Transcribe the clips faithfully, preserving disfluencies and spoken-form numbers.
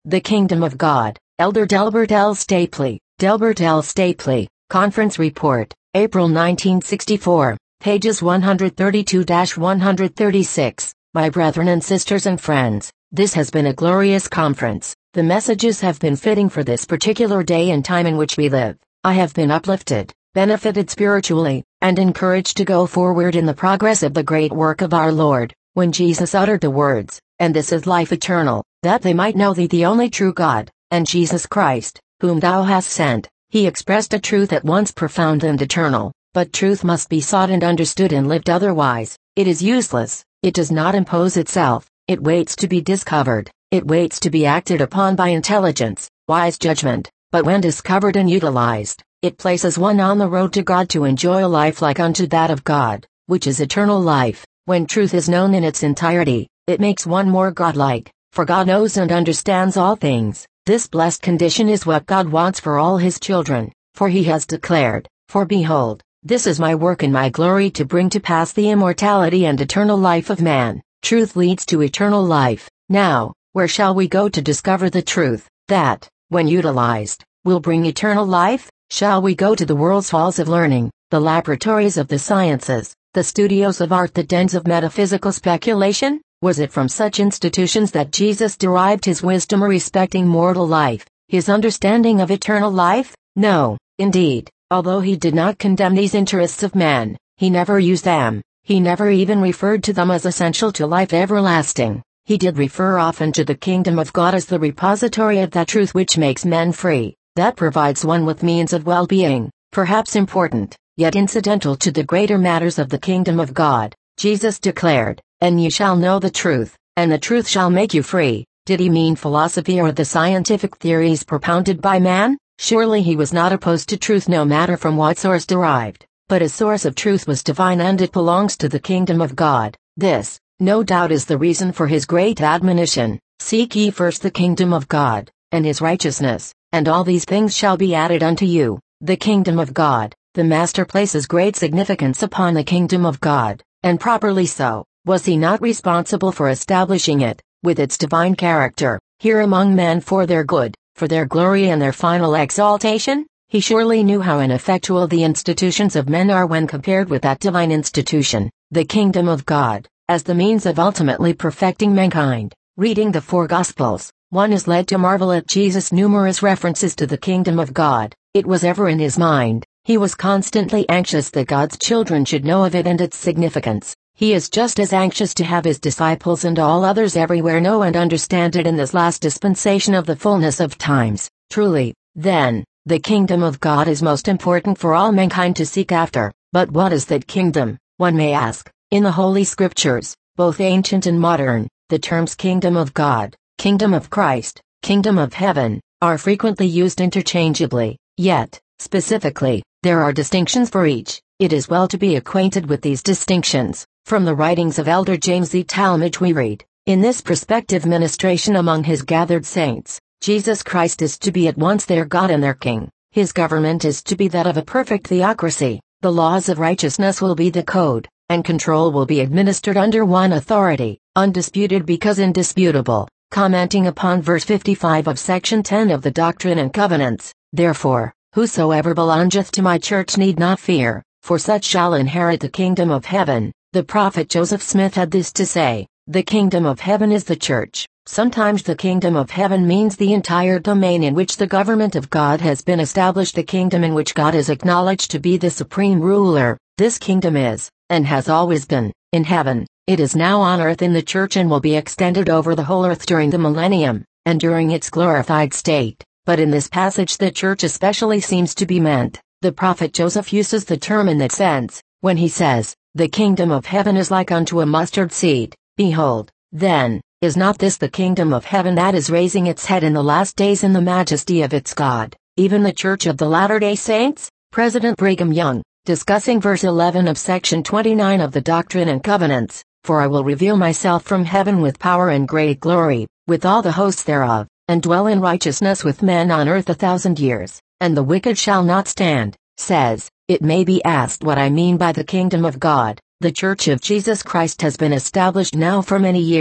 The Kingdom of God, Elder Delbert L. Stapley, Delbert L. Stapley, Conference Report, April nineteen sixty-four, pages one thirty-two to one thirty-six. My brethren and sisters and friends, this has been a glorious conference. The messages have been fitting for this particular day and time in which we live. I have been uplifted, benefited spiritually, and encouraged to go forward in the progress of the great work of our Lord, when Jesus uttered the words, "And this is life eternal, that they might know thee the only true God, and Jesus Christ, whom thou hast sent." He expressed a truth at once profound and eternal, but truth must be sought and understood and lived, otherwise it is useless. It does not impose itself, it waits to be discovered, it waits to be acted upon by intelligence, wise judgment, but when discovered and utilized, it places one on the road to God to enjoy a life like unto that of God, which is eternal life. When truth is known in its entirety, it makes one more godlike, for God knows and understands all things. This blessed condition is what God wants for all his children, for he has declared, "For behold, this is my work and my glory, to bring to pass the immortality and eternal life of man." Truth leads to eternal life. Now, where shall we go to discover the truth, that, when utilized, will bring eternal life? Shall we go to the world's halls of learning, the laboratories of the sciences, the studios of art, the dens of metaphysical speculation? Was it from such institutions that Jesus derived his wisdom respecting mortal life, his understanding of eternal life? No, indeed. Although he did not condemn these interests of man, he never used them, he never even referred to them as essential to life everlasting. He did refer often to the kingdom of God as the repository of that truth which makes men free, that provides one with means of well-being, perhaps important, yet incidental to the greater matters of the kingdom of God. Jesus declared, "And ye shall know the truth, and the truth shall make you free." Did he mean philosophy or the scientific theories propounded by man? Surely he was not opposed to truth, no matter from what source derived, but his source of truth was divine, and it belongs to the kingdom of God. This, no doubt, is the reason for his great admonition, "Seek ye first the kingdom of God, and his righteousness, and all these things shall be added unto you." The kingdom of God. The Master places great significance upon the kingdom of God, and properly so. Was he not responsible for establishing it, with its divine character, here among men for their good, for their glory and their final exaltation? He surely knew how ineffectual the institutions of men are when compared with that divine institution, the kingdom of God, as the means of ultimately perfecting mankind. Reading the four Gospels, one is led to marvel at Jesus' numerous references to the kingdom of God. It was ever in his mind. He was constantly anxious that God's children should know of it and its significance. He is just as anxious to have his disciples and all others everywhere know and understand it in this last dispensation of the fullness of times. Truly, then, the kingdom of God is most important for all mankind to seek after. But what is that kingdom, one may ask? In the Holy Scriptures, both ancient and modern, the terms kingdom of God, kingdom of Christ, kingdom of heaven, are frequently used interchangeably, yet, specifically, there are distinctions for each. It is well to be acquainted with these distinctions. From the writings of Elder James E. Talmage we read, "In this prospective ministration among his gathered saints, Jesus Christ is to be at once their God and their King. His government is to be that of a perfect theocracy. The laws of righteousness will be the code, and control will be administered under one authority, undisputed because indisputable." Commenting upon verse fifty-five of section ten of the Doctrine and Covenants, "Therefore, whosoever belongeth to my church need not fear, for such shall inherit the kingdom of heaven." The prophet Joseph Smith had this to say, "The kingdom of heaven is the church." Sometimes the kingdom of heaven means the entire domain in which the government of God has been established, the kingdom in which God is acknowledged to be the supreme ruler. This kingdom is, and has always been, in heaven. It is now on earth in the church and will be extended over the whole earth during the millennium, and during its glorified state. But in this passage the church especially seems to be meant. The prophet Joseph uses the term in that sense, when he says, "The kingdom of heaven is like unto a mustard seed." Behold, then, is not this the kingdom of heaven that is raising its head in the last days in the majesty of its God, even the Church of the Latter-day Saints? President Brigham Young, discussing verse eleven of section twenty-nine of the Doctrine and Covenants, "For I will reveal myself from heaven with power and great glory, with all the hosts thereof, and dwell in righteousness with men on earth a thousand years, and the wicked shall not stand," says, "It may be asked what I mean by the kingdom of God. The Church of Jesus Christ has been established now for many years.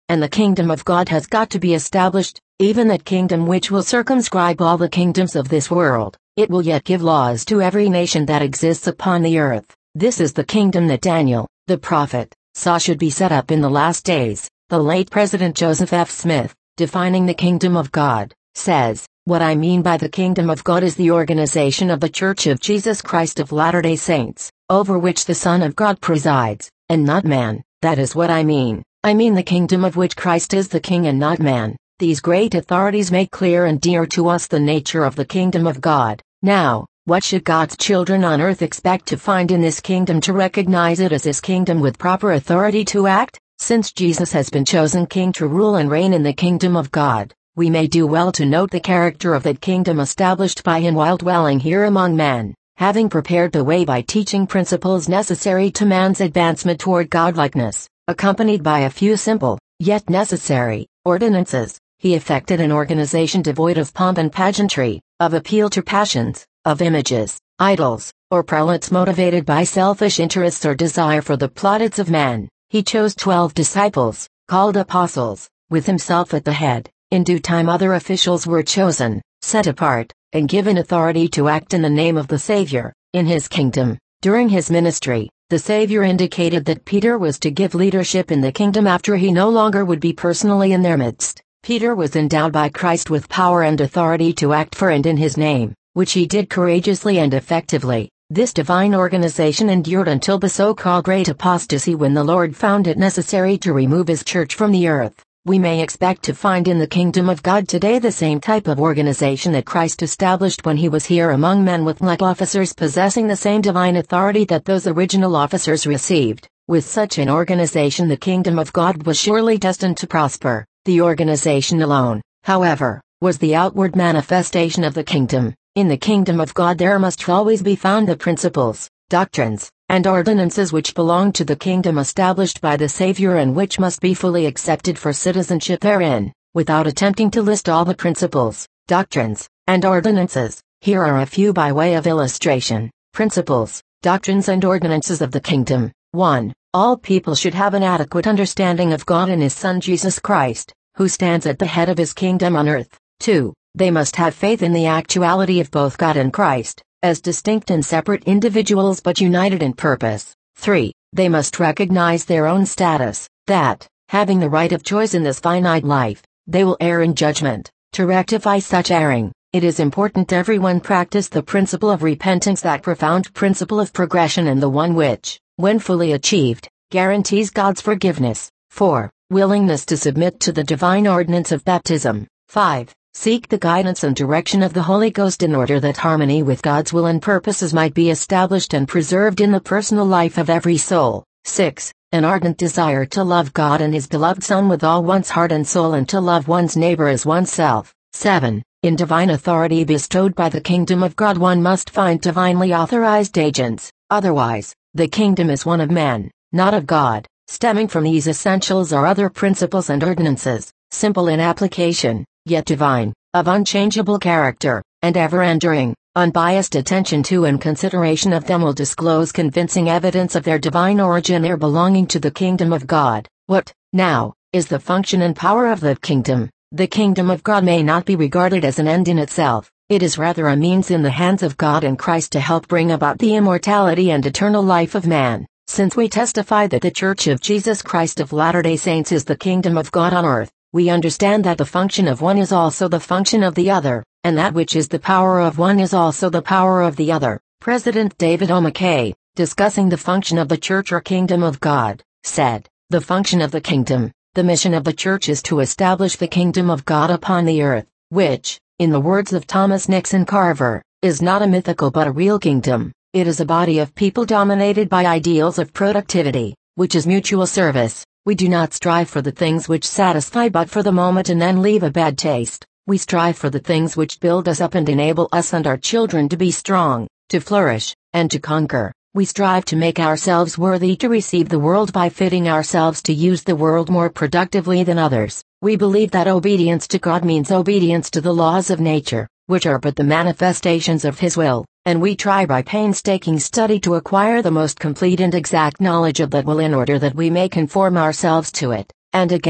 and the kingdom of God has got to be established, even that kingdom which will circumscribe all the kingdoms of this world. It will yet give laws to every nation that exists upon the earth. This is the kingdom that Daniel, the prophet, saw should be set up in the last days. The late President Joseph F. Smith, defining the kingdom of God, says, "What I mean by the kingdom of God is the organization of the Church of Jesus Christ of Latter-day Saints, over which the Son of God presides, and not man. That is what I mean. I mean the kingdom of which Christ is the king and not man." These great authorities make clear and dear to us the nature of the kingdom of God. Now, what should God's children on earth expect to find in this kingdom to recognize it as his kingdom with proper authority to act? Since Jesus has been chosen king to rule and reign in the kingdom of God, we may do well to note the character of that kingdom established by him while dwelling here among men, having prepared the way by teaching principles necessary to man's advancement toward godlikeness, accompanied by a few simple, yet necessary, ordinances. He effected an organization devoid of pomp and pageantry, of appeal to passions, of images, idols, or prelates motivated by selfish interests or desire for the plaudits of men. He chose twelve disciples, called apostles, with himself at the head. In due time other officials were chosen, set apart, and given authority to act in the name of the Savior, in his kingdom. During his ministry, the Savior indicated that Peter was to give leadership in the kingdom after he no longer would be personally in their midst. Peter was endowed by Christ with power and authority to act for and in his name, which he did courageously and effectively. This divine organization endured until the so-called Great Apostasy, when the Lord found it necessary to remove his church from the earth. We may expect to find in the kingdom of God today the same type of organization that Christ established when he was here among men, with like officers possessing the same divine authority that those original officers received. With such an organization the kingdom of God was surely destined to prosper. The organization alone, however, was the outward manifestation of the kingdom. In the kingdom of God there must always be found the principles, doctrines, and ordinances which belong to the kingdom established by the Savior, and which must be fully accepted for citizenship therein. Without attempting to list all the principles, doctrines, and ordinances, here are a few by way of illustration. Principles, doctrines and ordinances of the kingdom. one. All people should have an adequate understanding of God and his Son Jesus Christ, who stands at the head of his kingdom on earth. two. They must have faith in the actuality of both God and Christ, as distinct and separate individuals but united in purpose. three. They must recognize their own status, that, having the right of choice in this finite life, they will err in judgment. To rectify such erring, it is important everyone practice the principle of repentance, that profound principle of progression, and the one which, when fully achieved, guarantees God's forgiveness. four. Willingness to submit to the divine ordinance of baptism. five. Seek the guidance and direction of the Holy Ghost in order that harmony with God's will and purposes might be established and preserved in the personal life of every soul. six. An ardent desire to love God and his beloved Son with all one's heart and soul, and to love one's neighbor as oneself. seven. In divine authority bestowed by the kingdom of God one must find divinely authorized agents, otherwise, the kingdom is one of men, not of God. Stemming from these essentials are other principles and ordinances, simple in application, yet divine, of unchangeable character, and ever-enduring. Unbiased attention to and consideration of them will disclose convincing evidence of their divine origin ere belonging to the kingdom of God. What, now, is the function and power of that kingdom? The kingdom of God may not be regarded as an end in itself. It is rather a means in the hands of God and Christ to help bring about the immortality and eternal life of man. Since we testify that the Church of Jesus Christ of Latter-day Saints is the kingdom of God on earth, we understand that the function of one is also the function of the other, and that which is the power of one is also the power of the other. President David O. McKay, discussing the function of the Church or kingdom of God, said, "The function of the kingdom, the mission of the Church is to establish the kingdom of God upon the earth, which, in the words of Thomas Nixon Carver, is not a mythical but a real kingdom. It is a body of people dominated by ideals of productivity, which is mutual service. We do not strive for the things which satisfy but for the moment and then leave a bad taste. We strive for the things which build us up and enable us and our children to be strong, to flourish, and to conquer. We strive to make ourselves worthy to receive the world by fitting ourselves to use the world more productively than others. We believe that obedience to God means obedience to the laws of nature, which are but the manifestations of His will, and we try by painstaking study to acquire the most complete and exact knowledge of that will in order that we may conform ourselves to it. And again,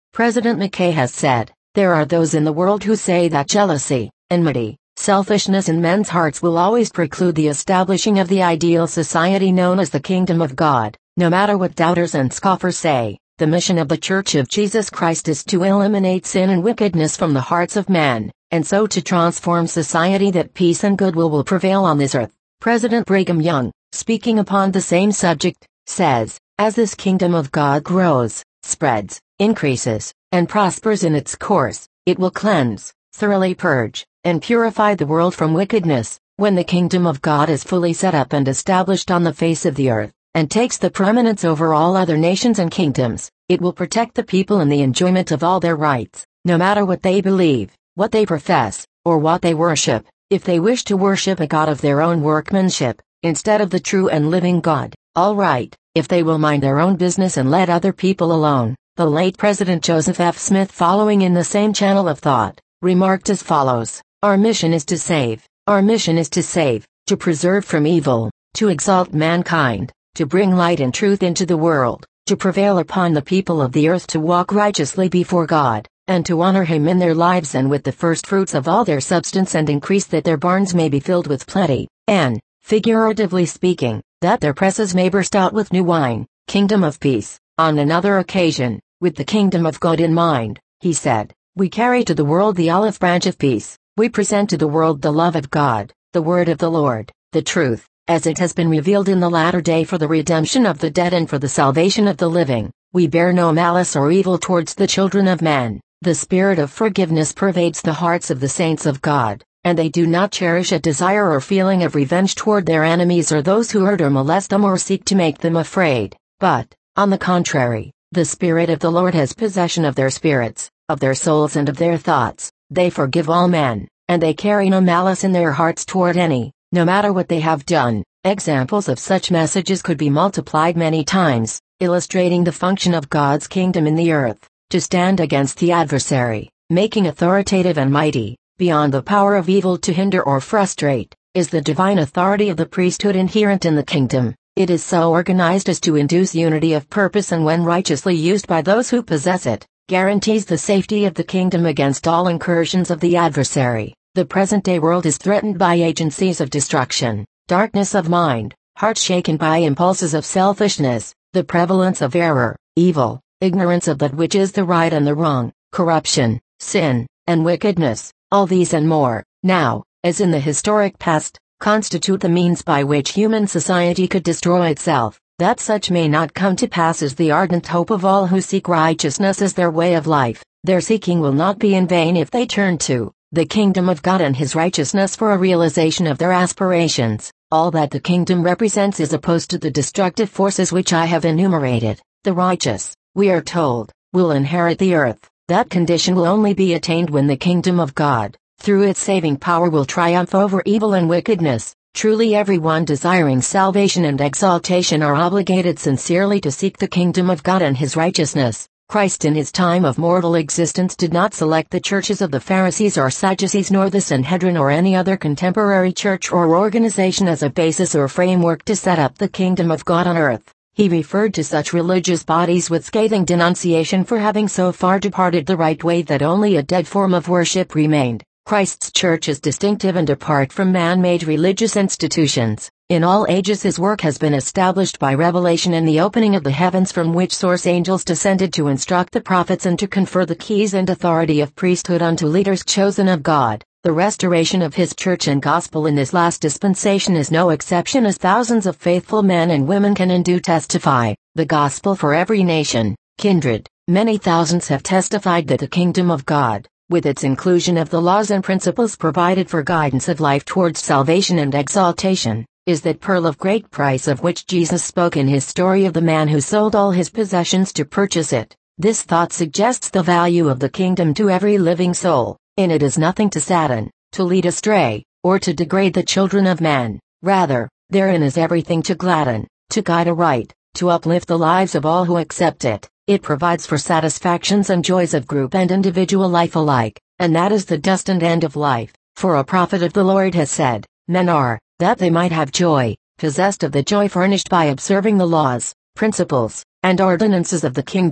President McKay has said, "There are those in the world who say that jealousy, enmity, selfishness in men's hearts will always preclude the establishing of the ideal society known as the kingdom of God. No matter what doubters and scoffers say, the mission of the Church of Jesus Christ is to eliminate sin and wickedness from the hearts of men, and so to transform society that peace and goodwill will prevail on this earth." President Brigham Young, speaking upon the same subject, says, "As this kingdom of God grows, spreads, increases, and prospers in its course, it will cleanse, thoroughly purge, and purify the world from wickedness. When the kingdom of God is fully set up and established on the face of the earth, and takes the preeminence over all other nations and kingdoms, it will protect the people in the enjoyment of all their rights, no matter what they believe, what they profess, or what they worship. If they wish to worship a God of their own workmanship, instead of the true and living God, all right, if they will mind their own business and let other people alone." The late President Joseph F. Smith, following in the same channel of thought, remarked as follows: "Our mission is to save, our mission is to save, to preserve from evil, to exalt mankind, to bring light and truth into the world, to prevail upon the people of the earth to walk righteously before God, and to honor Him in their lives and with the first fruits of all their substance, and increase that their barns may be filled with plenty, and, figuratively speaking, that their presses may burst out with new wine." Kingdom of peace. On another occasion, with the kingdom of God in mind, he said, "We carry to the world the olive branch of peace. We present to the world the love of God, the word of the Lord, the truth, as it has been revealed in the latter day for the redemption of the dead and for the salvation of the living. We bear no malice or evil towards the children of men. The spirit of forgiveness pervades the hearts of the saints of God, and they do not cherish a desire or feeling of revenge toward their enemies or those who hurt or molest them or seek to make them afraid, but, on the contrary, the Spirit of the Lord has possession of their spirits, of their souls and of their thoughts. They forgive all men, and they carry no malice in their hearts toward any, no matter what they have done." Examples of such messages could be multiplied many times, illustrating the function of God's kingdom in the earth, to stand against the adversary, making authoritative and mighty, beyond the power of evil to hinder or frustrate, is the divine authority of the priesthood inherent in the kingdom. It is so organized as to induce unity of purpose, and when righteously used by those who possess it, guarantees the safety of the kingdom against all incursions of the adversary. The present-day world is threatened by agencies of destruction, darkness of mind, hearts shaken by impulses of selfishness, the prevalence of error, evil, ignorance of that which is the right and the wrong, corruption, sin, and wickedness. All these and more, now, as in the historic past, constitute the means by which human society could destroy itself. That such may not come to pass is the ardent hope of all who seek righteousness as their way of life. Their seeking will not be in vain if they turn to the kingdom of God and His righteousness for a realization of their aspirations. All that the kingdom represents is opposed to the destructive forces which I have enumerated. The righteous, we are told, will inherit the earth. That condition will only be attained when the kingdom of God, through its saving power, will triumph over evil and wickedness. Truly everyone desiring salvation and exaltation are obligated sincerely to seek the kingdom of God and His righteousness. Christ in His time of mortal existence did not select the churches of the Pharisees or Sadducees, nor the Sanhedrin or any other contemporary church or organization as a basis or framework to set up the kingdom of God on earth. He referred to such religious bodies with scathing denunciation for having so far departed the right way that only a dead form of worship remained. Christ's church is distinctive and apart from man-made religious institutions. In all ages His work has been established by revelation and the opening of the heavens, from which source angels descended to instruct the prophets and to confer the keys and authority of priesthood unto leaders chosen of God. The restoration of His church and gospel in this last dispensation is no exception, as thousands of faithful men and women can and do testify. The gospel for every nation, kindred, many thousands have testified that the kingdom of God, with its inclusion of the laws and principles provided for guidance of life towards salvation and exaltation, is that pearl of great price of which Jesus spoke in His story of the man who sold all his possessions to purchase it. This thought suggests the value of the kingdom to every living soul. In it is nothing to sadden, to lead astray, or to degrade the children of men. Rather, therein is everything to gladden, to guide aright, to uplift the lives of all who accept it. It provides for satisfactions and joys of group and individual life alike, and that is the destined end of life. For a prophet of the Lord has said, "Men are, that they might have joy, possessed of the joy furnished by observing the laws, principles, and ordinances of the kingdom."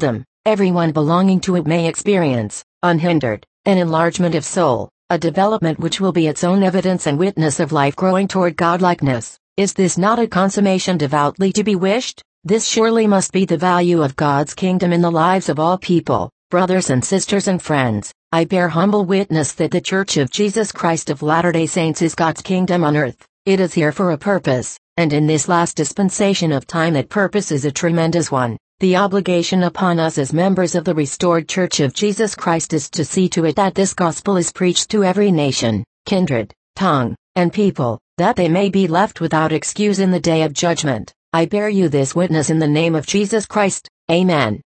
everyone belonging to it may experience, unhindered, an enlargement of soul, a development which will be its own evidence and witness of life growing toward godlikeness. Is this not a consummation devoutly to be wished? This surely must be the value of God's kingdom in the lives of all people. Brothers and sisters and friends, I bear humble witness that the Church of Jesus Christ of Latter-day Saints is God's kingdom on earth. It is here for a purpose, and in this last dispensation of time that purpose is a tremendous one. The obligation upon us as members of the restored Church of Jesus Christ is to see to it that this gospel is preached to every nation, kindred, tongue, and people, that they may be left without excuse in the day of judgment. I bear you this witness in the name of Jesus Christ. Amen.